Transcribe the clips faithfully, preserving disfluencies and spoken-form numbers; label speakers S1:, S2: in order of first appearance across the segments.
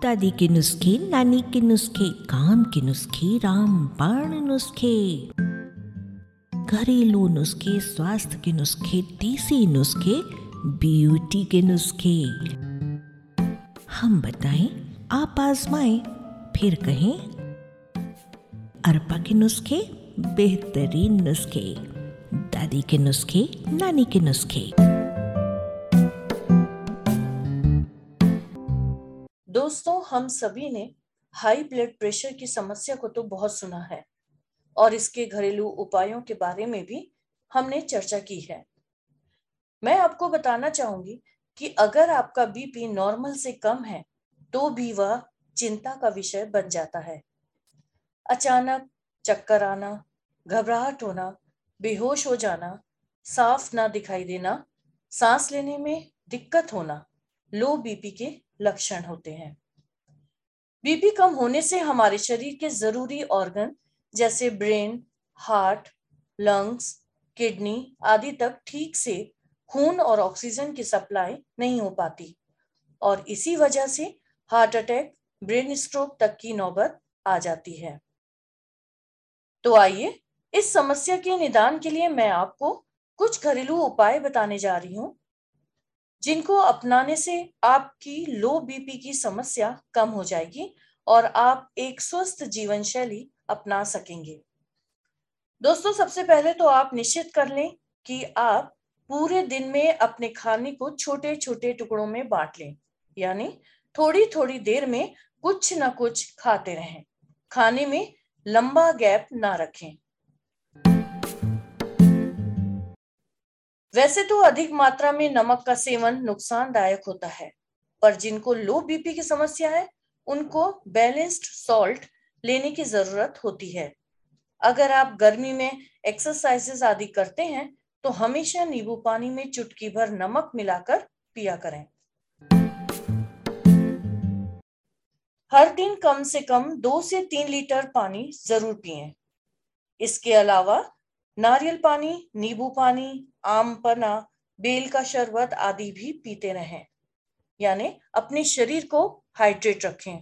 S1: दादी के नुस्खे, नानी के नुस्खे, काम के नुस्खे, रामबाण नुस्खे, घरेलू नुस्खे, स्वास्थ्य के नुस्खे, देसी नुस्खे, ब्यूटी के नुस्खे। हम बताएं, आप आजमाएं, फिर कहें। अरपा के नुस्खे, बेहतरीन नुस्खे, दादी के नुस्खे, नानी के नुस्खे।
S2: दोस्तों, हम सभी ने हाई ब्लड प्रेशर की समस्या को तो बहुत सुना है और इसके घरेलू उपायों के बारे में भी हमने चर्चा की है। मैं आपको बताना चाहूंगी कि अगर आपका बीपी नॉर्मल से कम है तो भी वह चिंता का विषय बन जाता है। अचानक चक्कर आना, घबराहट होना, बेहोश हो जाना, साफ ना दिखाई देना, सांस लेने में दिक्कत होना लो बीपी के लक्षण होते हैं। बीपी कम होने से हमारे शरीर के जरूरी ऑर्गन जैसे ब्रेन, हार्ट, लंग्स, किडनी आदि तक ठीक से खून और ऑक्सीजन की सप्लाई नहीं हो पाती और इसी वजह से हार्ट अटैक, ब्रेन स्ट्रोक तक की नौबत आ जाती है। तो आइए, इस समस्या के निदान के लिए मैं आपको कुछ घरेलू उपाय बताने जा रही हूं, जिनको अपनाने से आपकी लो बीपी की समस्या कम हो जाएगी और आप एक स्वस्थ जीवन शैली अपना सकेंगे। दोस्तों, सबसे पहले तो आप निश्चित कर लें कि आप पूरे दिन में अपने खाने को छोटे छोटे टुकड़ों में बांट लें, यानी थोड़ी थोड़ी देर में कुछ ना कुछ खाते रहें। खाने में लंबा गैप ना रखें। वैसे तो अधिक मात्रा में नमक का सेवन नुकसानदायक होता है, पर जिनको लो बीपी की समस्या है उनको बैलेंस्ड सॉल्ट लेने की जरूरत होती है। अगर आप गर्मी में एक्सरसाइजेस आदि करते हैं तो हमेशा नींबू पानी में चुटकी भर नमक मिलाकर पिया करें। हर दिन कम से कम दो से तीन लीटर पानी जरूर पिएं। इसके अलावा नारियल पानी, नींबू पानी, आम पन्ना, बेल का शरबत आदि भी पीते रहें, यानी अपने शरीर को हाइड्रेट रखें।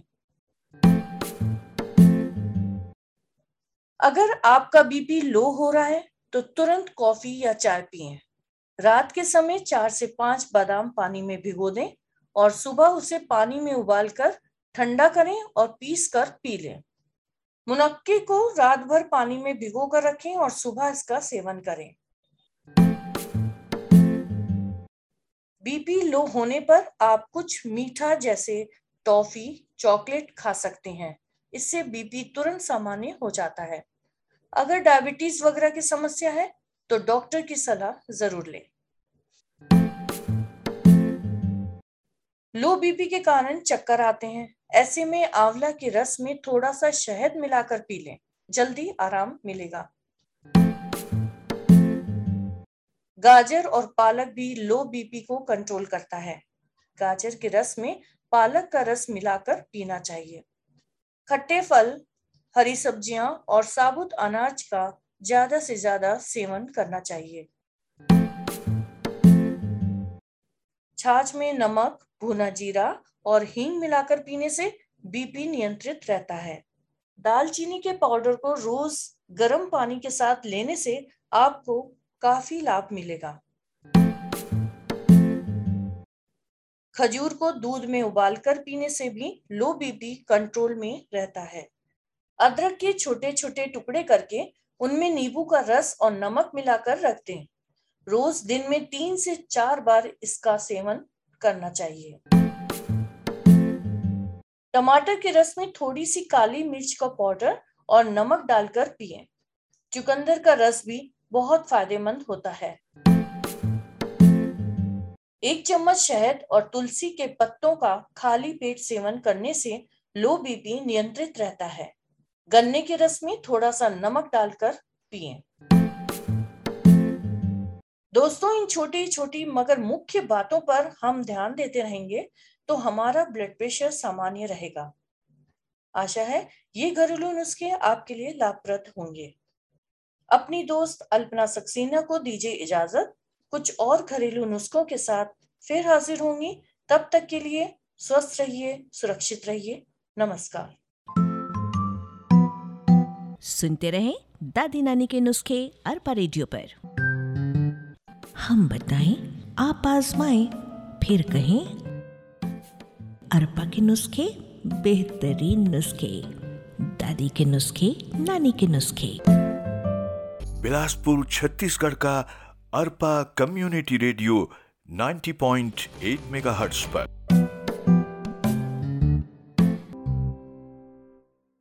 S2: अगर आपका बीपी लो हो रहा है तो तुरंत कॉफी या चाय पिएं। रात के समय चार से पांच बादाम पानी में भिगो दें और सुबह उसे पानी में उबालकर ठंडा करें और पीस कर पी लें। मुनक्के को रात भर पानी में भिगो कर रखें और सुबह इसका सेवन करें। बीपी लो होने पर आप कुछ मीठा जैसे टॉफी, चॉकलेट खा सकते हैं। इससे बीपी तुरंत सामान्य हो जाता है। अगर डायबिटीज वगैरह की समस्या है तो डॉक्टर की सलाह जरूर लें। लो बीपी के कारण चक्कर आते हैं, ऐसे में आंवला के रस में थोड़ा सा शहद मिलाकर पी लें, जल्दी आराम मिलेगा। गाजर और पालक भी लो बीपी को कंट्रोल करता है। गाजर के रस में पालक का रस मिलाकर पीना चाहिए। खट्टे फल, हरी सब्जियां और साबुत अनाज का ज्यादा से ज्यादा सेवन करना चाहिए। छाछ में नमक, भुना जीरा और हींग मिलाकर पीने से बीपी नियंत्रित रहता है। दालचीनी के पाउडर को रोज गर्म पानी के साथ लेने से आपको काफी लाभ मिलेगा। खजूर को दूध में उबालकर पीने से भी लो बीपी कंट्रोल में रहता है। अदरक के छोटे छोटे टुकड़े करके उनमें नींबू का रस और नमक मिलाकर रख दें। रोज दिन में तीन से चार बार इसका सेवन करना चाहिए। टमाटर के रस में थोड़ी सी काली मिर्च का पाउडर और नमक डालकर पिएं। चुकंदर का रस भी बहुत फायदेमंद होता है। एक चम्मच शहद और तुलसी के पत्तों का खाली पेट सेवन करने से लो बीपी नियंत्रित रहता है। गन्ने के रस में थोड़ा सा नमक डालकर पिएं। दोस्तों, इन छोटी छोटी मगर मुख्य बातों पर हम ध्यान देते रहेंगे तो हमारा ब्लड प्रेशर सामान्य रहेगा। आशा है ये घरेलू नुस्खे आपके लिए लाभप्रद होंगे। अपनी दोस्त अल्पना सक्सेना को दीजिए इजाजत। कुछ और घरेलू नुस्खों के साथ फिर हाजिर होंगी। तब तक के लिए स्वस्थ रहिए, सुरक्षित रहिए। नमस्कार।
S1: सुनते रहें दादी नानी के नुस्खे अरपा रेडियो पर। हम बताएं, आप आजमाएं, फिर कहें। अरपा के नुस्खे, बेहतरीन नुस्खे, दादी के नुस्खे, नानी के नुस्खे।
S3: बिलासपुर छत्तीसगढ़ का अरपा कम्युनिटी रेडियो नब्बे पॉइंट आठ मेगाहर्ट्ज पर।